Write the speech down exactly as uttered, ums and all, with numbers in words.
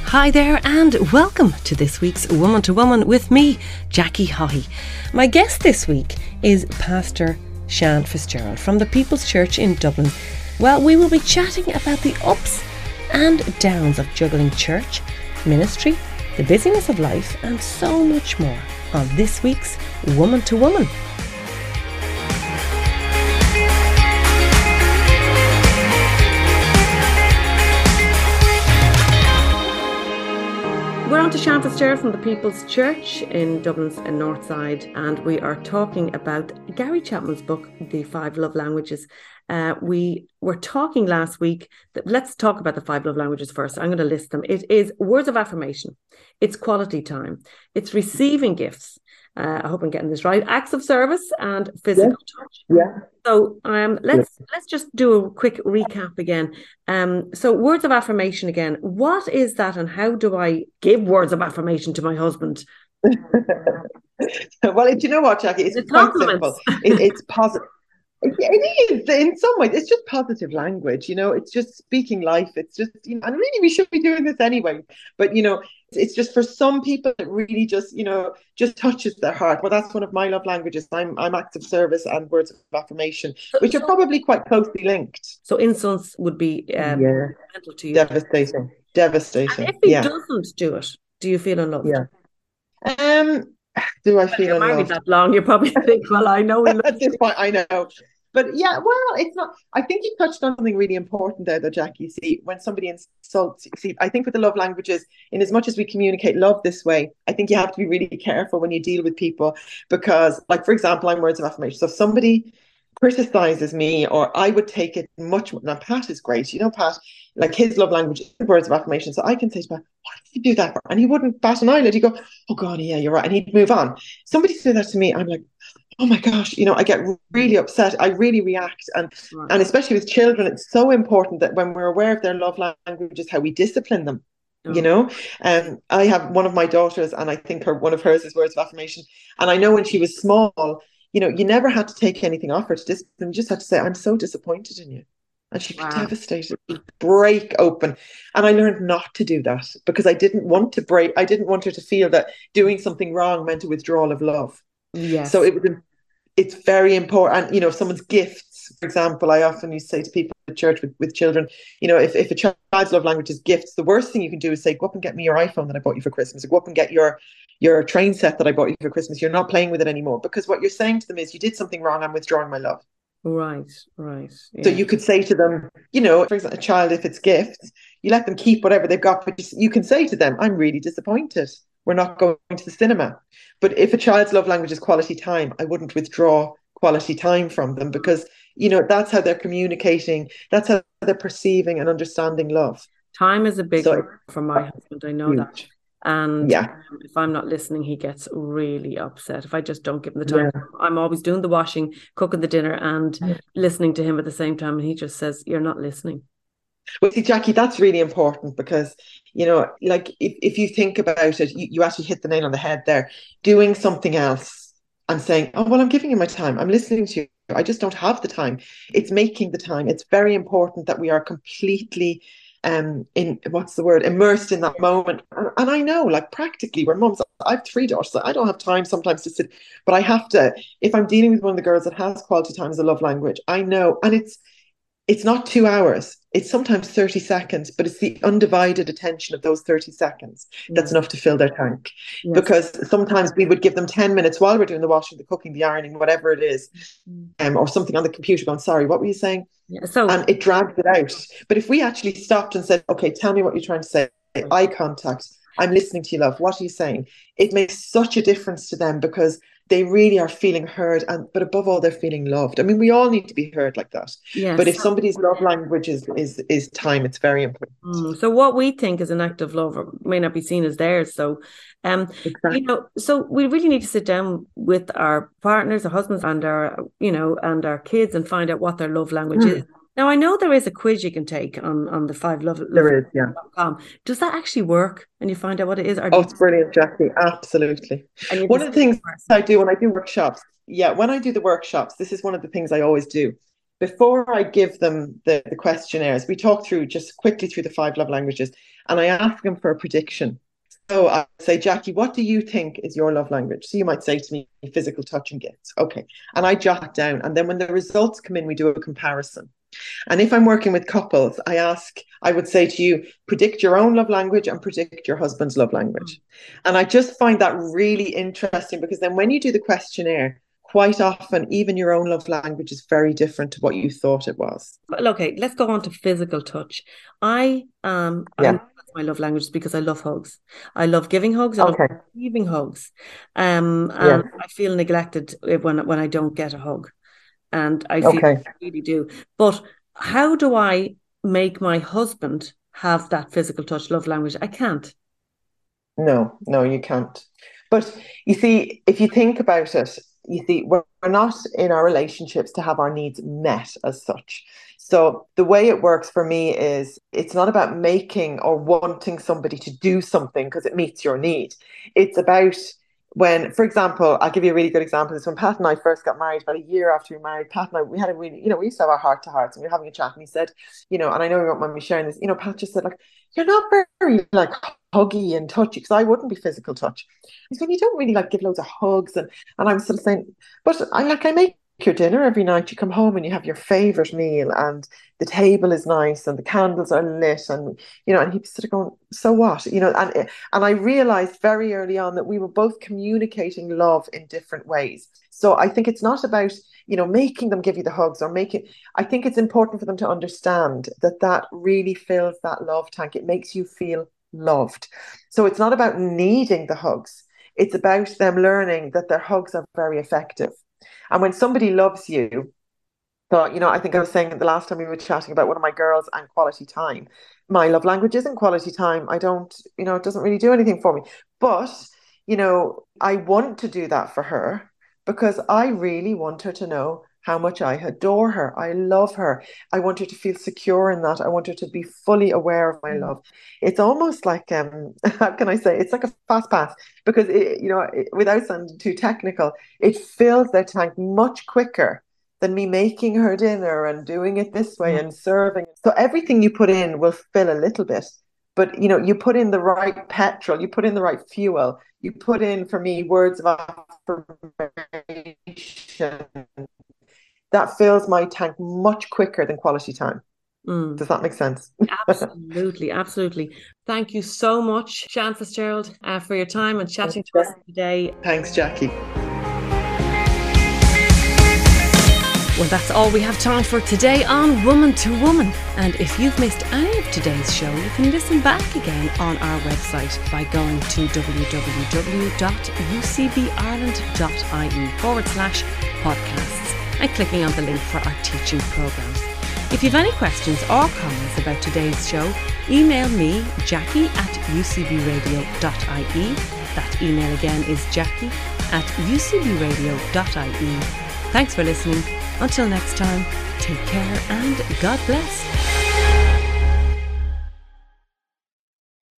Hi there and welcome to this week's Woman to Woman with me, Jackie Haughey. My guest this week is Pastor Sian Fitzgerald from the People's Church in Dublin. Well, we will be chatting about the ups and downs of juggling church, ministry, the busyness of life and so much more on this week's Woman to Woman. We're on to Sian Fitzgerald from the People's Church in Dublin's North Side, and we are talking about Gary Chapman's book, The Five Love Languages. Uh, we were talking last week, that, let's talk about the five love languages first. I'm going to list them. It is words of affirmation, it's quality time, it's receiving gifts, uh, I hope I'm getting this right, acts of service and physical yeah. touch. Yeah. So um, let's yeah. let's just do a quick recap again. Um, so words of affirmation again. What is that, and how do I give words of affirmation to my husband? Well, do you know what, Jackie? It's, it's quite simple. It, it's positive. It, it is in some ways. It's just positive language, you know. It's just speaking life. It's just, you know, and really we should be doing this anyway. But you know, it's just for some people it really just, you know, just touches their heart. Well, that's one of my love languages. I'm I'm acts of service and words of affirmation, which are probably quite closely linked. So insults would be um, yeah, mental to you. Devastating, devastating. And if he yeah. doesn't do it, do you feel unloved? Yeah. Um. Do I well, feel you're married unloved? that long? You probably think, well, I know. At this point, I know. But yeah, well, it's not. I think you touched on something really important there, though, Jackie. See, when somebody insults, see, I think with the love languages, in as much as we communicate love this way, I think you have to be really careful when you deal with people because, like, for example, I'm words of affirmation. So if somebody criticizes me, or I would take it much more. Now, Pat is great. You know, Pat, like his love language is words of affirmation. So I can say to Pat, why did you do that for? And he wouldn't bat an eyelid. He'd go, oh, God, yeah, you're right. And he'd move on. Somebody said that to me. I'm like, oh my gosh, you know, I get really upset. I really react. And right. and especially with children, it's so important that when we're aware of their love languages, how we discipline them, oh. you know. And um, I have one of my daughters, and I think her one of hers is words of affirmation. And I know when she was small, you know, you never had to take anything off her to discipline. You just had to say, I'm so disappointed in you. And she'd be wow. devastated, break open. And I learned not to do that because I didn't want to break. I didn't want her to feel that doing something wrong meant a withdrawal of love. Yes. So it was it's very important. You know, if someone's gifts, for example, I often used to say to people at church with, with children, you know, if, if a child's love language is gifts, the worst thing you can do is say, go up and get me your iPhone that I bought you for Christmas, or go up and get your your train set that I bought you for Christmas. You're not playing with it anymore. Because what you're saying to them is, you did something wrong, I'm withdrawing my love. Right, right. Yeah. So you could say to them, you know, for example, a child, if it's gifts, you let them keep whatever they've got, but you can say to them, I'm really disappointed. We're not going to the cinema. But if a child's love language is quality time, I wouldn't withdraw quality time from them because, you know, that's how they're communicating. That's how they're perceiving and understanding love. Time is a big so, one for my husband. I know huge. that. And yeah. um, if I'm not listening, he gets really upset. If I just don't give him the time, yeah. I'm always doing the washing, cooking the dinner and yeah. listening to him at the same time. And he just says, you're not listening. Well, see, Jackie, that's really important because, you know, like if, if you think about it, you, you actually hit the nail on the head there. Doing something else and saying, oh, well, I'm giving you my time. I'm listening to you. I just don't have the time. It's making the time. It's very important that we are completely um in what's the word immersed in that moment. And, and I know, like, practically, we're mums. I have three daughters, so I don't have time sometimes to sit, but I have to. If I'm dealing with one of the girls that has quality time as a love language, I know, and it's it's not two hours. It's sometimes thirty seconds, but it's the undivided attention of those thirty seconds that's yes. enough to fill their tank. Yes. Because sometimes we would give them ten minutes while we're doing the washing, the cooking, the ironing, whatever it is, um, or something on the computer going, sorry, what were you saying? Yeah, so and it drags it out. But if we actually stopped and said, okay, tell me what you're trying to say, eye contact, I'm listening to you, love, what are you saying? It makes such a difference to them because they really are feeling heard, and but above all, they're feeling loved. I mean, we all need to be heard like that. Yes. But if somebody's love language is is, is time, it's very important. Mm, so what we think is an act of love may not be seen as theirs. So, um, exactly. you know, so we really need to sit down with our partners, our husbands, and our, you know, and our kids, and find out what their love language mm. is. Now, I know there is a quiz you can take on, on the five love. There is, yeah. Com. Does that actually work? And you find out what it is? Or oh, it's brilliant, Jackie. Absolutely. One of the things I do when I do workshops, yeah, when I do the workshops, this is one of the things I always do. before I give them the, the questionnaires, we talk through just quickly through the five love languages, and I ask them for a prediction. So I say, Jackie, what do you think is your love language? So you might say to me, physical touch and gifts. Okay. And I jot it down. And then when the results come in, we do a comparison. And if I'm working with couples, I ask, I would say to you, predict your own love language and predict your husband's love language. And I just find that really interesting, because then when you do the questionnaire, quite often, even your own love language is very different to what you thought it was. Well, okay, let's go on to physical touch. I um, yeah. I my love language because I love hugs. I love giving hugs. I okay. love receiving hugs. Um, and yes. I feel neglected when when I don't get a hug, and I feel okay. I really do. But how do I make my husband have that physical touch love language? I can't. No, no, you can't. But you see, if you think about it, you see, we're not in our relationships to have our needs met as such. So the way it works for me is it's not about making or wanting somebody to do something because it meets your need. It's about when, for example, I'll give you a really good example. It's when Pat and I first got married, about a year after we were married. Pat and I, we had a really, you know, we used to have our heart to hearts, and we were having a chat, and he said, you know, and I know you won't mind me sharing this, you know, Pat just said, like, you're not very like huggy and touchy, because I wouldn't be physical touch. He said, you don't really like give loads of hugs, and and I'm sort of saying, but I like I make your dinner every night. You come home and you have your favorite meal, and the table is nice, and the candles are lit, and you know, and he was sort of going, so what, you know, and and I realized very early on that we were both communicating love in different ways. So I think it's not about, you know, making them give you the hugs or making. I think it's important for them to understand that that really fills that love tank. It makes you feel loved. So it's not about needing the hugs. It's about them learning that their hugs are very effective. And when somebody loves you, so, you know, I think I was saying the last time we were chatting about one of my girls and quality time. My love language isn't quality time. I don't, you know, it doesn't really do anything for me. But, you know, I want to do that for her because I really want her to know how much I adore her. I love her. I want her to feel secure in that. I want her to be fully aware of my love. It's almost like, um, how can I say, it's like a fast pass, because, it, you know, it, without sounding too technical, it fills their tank much quicker than me making her dinner and doing it this way and serving. So everything you put in will fill a little bit. But, you know, you put in the right petrol, you put in the right fuel, you put in, for me, words of affirmation. That fills my tank much quicker than quality time. Mm. Does that make sense? Absolutely, absolutely. Thank you so much, Sian Fitzgerald, uh, for your time and chatting to us today. Thanks, Jackie. Well, that's all we have time for today on Woman to Woman. And if you've missed any of today's show, you can listen back again on our website by going to www.ucbireland.ie forward slash podcasts and clicking on the link for our teaching programmes. If you have any questions or comments about today's show, email me, Jackie at ucbradio.ie. That email again is Jackie at ucbradio.ie. Thanks for listening. Until next time, take care and God bless.